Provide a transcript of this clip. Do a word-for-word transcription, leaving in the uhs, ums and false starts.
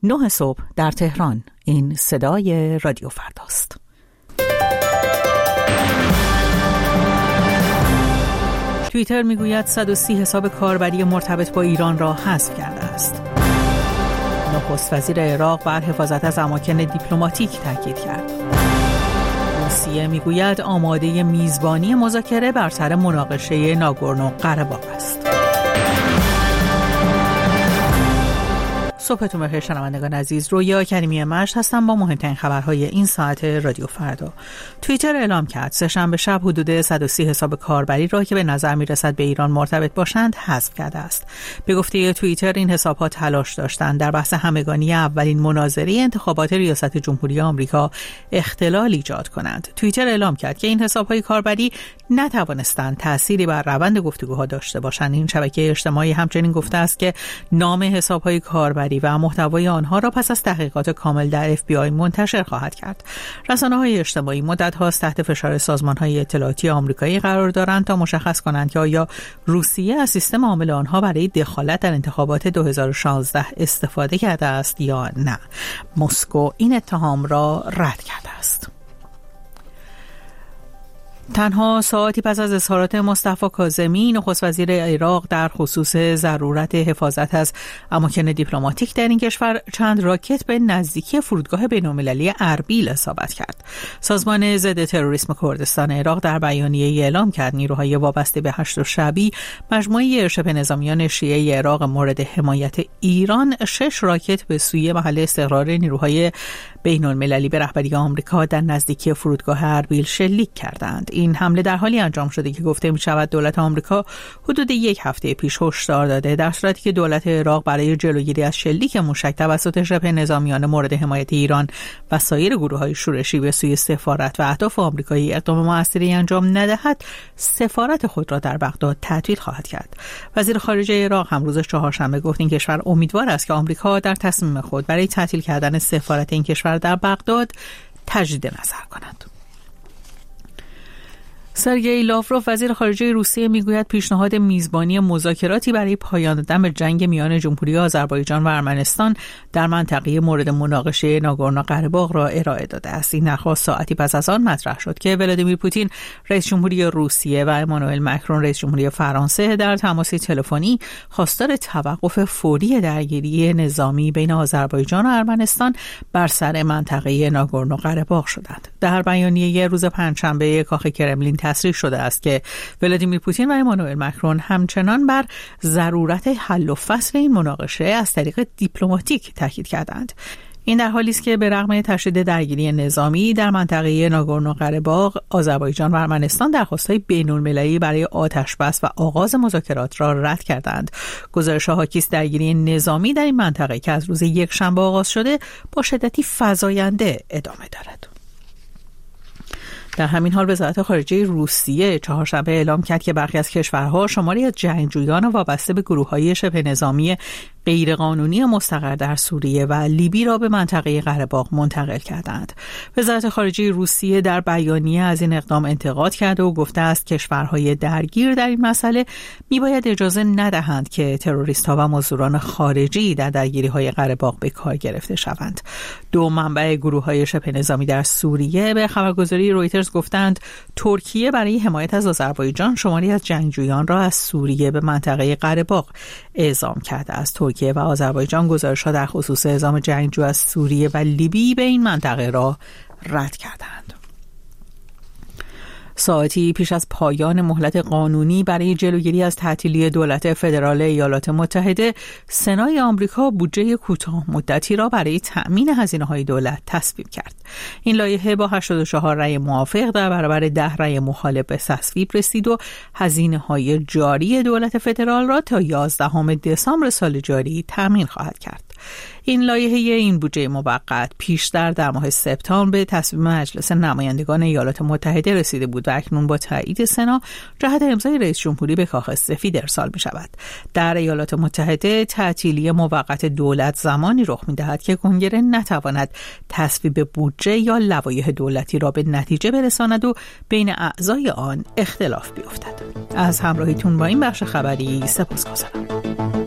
نه صبح در تهران. این صدای رادیو فرداست. توییتر میگوید صد و سی حساب کاربری مرتبط با ایران را حذف کرده است. نخست وزیر عراق بر حفاظت از اماکن دیپلماتیک تاکید کرد. روسیه میگوید آماده میزبانی مذاکره بر سر مناقشه ناگورنو قره‌باغ است. صبحتون بخیر شنوندگان عزیز، رویا کریمی مشت هستم با مهمترین خبرهای این ساعت رادیو فردا. توییتر اعلام کرد سه‌شنبه شب حدود صد و سی حساب کاربری را که به نظر میرسد به ایران مرتبط باشند حذف کرده است. به گفته توییتر این حساب‌ها تلاش داشتند در بحث همگانی اولین مناظره انتخابات ریاست جمهوری آمریکا اختلال ایجاد کنند. توییتر اعلام کرد که این حساب‌های کاربری نتوانستند تأثیری بر روند گفتگوها داشته باشند. این شبکه اجتماعی همچنین گفته است که نام حساب‌های کاربری و محتوای آنها را پس از تحقیقات کامل در اف بی آی منتشر خواهد کرد. رسانه‌های اجتماعی مدت‌هاست تحت فشار سازمان‌های اطلاعاتی آمریکایی قرار دارند تا مشخص کنند که آیا روسیه از سیستم عامل آنها برای دخالت در انتخابات دو هزار و شانزده استفاده کرده است یا نه. مسکو این اتهام را رد کرده است. تنها ساعتی پس از اظهارات مصطفی کاظمی نخست وزیر عراق در خصوص ضرورت حفاظت از اماکن دیپلماتیک در این کشور چند راکت به نزدیکی فرودگاه بین‌المللی اربیل اصابت کرد. سازمان ضد تروریسم کردستان عراق در بیانیه‌ای اعلام کرد نیروهای وابسته به هشت شعبی مجموعه شبه نظامیان شیعه عراق مورد حمایت ایران شش راکت به سوی محل استقرار نیروهای بین‌المللی به رهبری آمریکا در نزدیکی فرودگاه اربیل شلیک کردند. این حمله در حالی انجام شده که گفته می شود دولت آمریکا حدود یک هفته پیش هشدار داده در صورتی که دولت عراق برای جلوگیری از شلیک موشک توسط شبه نظامیان مورد حمایت ایران و سایر گروه‌های شورشی به سوی سفارت و اهداف آمریکایی اقدام موثری انجام ندهد، سفارت خود را در بغداد تعطیل خواهد کرد. وزیر خارجه عراق هم روز چهارشنبه گفت این کشور امیدوار است که آمریکا در تصمیم خود برای تعطیل کردن سفارت این کشور در بغداد تجدید نظر کند. سرگئی لاوروف وزیر خارجه روسیه میگوید پیشنهاد میزبانی مذاکراتی برای پایان دادن به جنگ میان جمهوری آذربایجان و ارمنستان در منطقه مورد مناقشه ناگورنو قره‌باغ را ارائه داده است. این درخواست ساعتی پس از آن مطرح شد که ولادیمیر پوتین رئیس جمهوری روسیه و امانوئل مکرون رئیس جمهوری فرانسه در تماسی تلفنی خواستار توقف فوری درگیری نظامی بین آذربایجان و ارمنستان بر سر منطقه ناگورنو قره‌باغ شدند. در بیانیه روز پنجشنبه کاخ کرملین تصریح شده است که ولادیمیر پوتین و امانوئل مکرون همچنان بر ضرورت حل و فصل این مناقشه از طریق دیپلماتیک تاکید کردند. این در حالی است که به رغم تشدید درگیری نظامی در منطقه ناگورنو قره‌باغ، آذربایجان و ارمنستان درخواست‌های بین‌المللی برای آتش‌بس و آغاز مذاکرات را رد کردند. گزارش‌ها حاکی است درگیری نظامی در این منطقه که از روز یکشنبه آغاز شده با شدتی فزاینده ادامه دارد. در همین حال وزارت خارجه روسیه چهارشنبه اعلام کرد که برخی از کشورها شماری از جنگجویان وابسته به گروه‌های شبه نظامی غیرقانونی مستقر در سوریه و لیبی را به منطقه قره‌باغ منتقل کردند. وزارت خارجه روسیه در بیانیه از این اقدام انتقاد کرده و گفته است کشورهای درگیر در این مسئله میباید اجازه ندهند که تروریست‌ها و مزدوران خارجی در درگیری‌های قره‌باغ به کار گرفته شوند. دو منبع گروه‌های شبه نظامی در سوریه به خبرگزاری رویترز گفتند ترکیه برای حمایت از آذربایجان شماری از جنگجویان را از سوریه به منطقه قره‌باغ اعزام کرده است. ترکیه و آذربایجان گزارش‌ها در خصوص اعزام جنگجو از سوریه و لیبی به این منطقه را رد کردند. ساعتی پیش از پایان مهلت قانونی برای جلوگیری از تعطیلی دولت فدرال ایالات متحده، سنای آمریکا بودجه کوتاه مدتی را برای تأمین هزینه‌های دولت تصویب کرد. این لایحه با هشتاد و چهار رأی موافق در برابر ده رأی مخالف به تصویب رسید و هزینه‌های جاری دولت فدرال را تا یازدهم دسامبر سال جاری تأمین خواهد کرد. این لایحه این بودجه موقت پیشتر در ماه سپتامبر به تصویب مجلس نمایندگان ایالات متحده رسیده بود و اکنون با تایید سنا جهت امضای رئیس جمهوری به کاخ سفید ارسال می شود. در ایالات متحده تعطیلی موقت دولت زمانی رخ می دهد که کنگره نتواند تصویب بودجه یا لوایح دولتی را به نتیجه برساند و بین اعضای آن اختلاف بیفتد. از همراهیتون با این بخش خبری سپاسگزارم.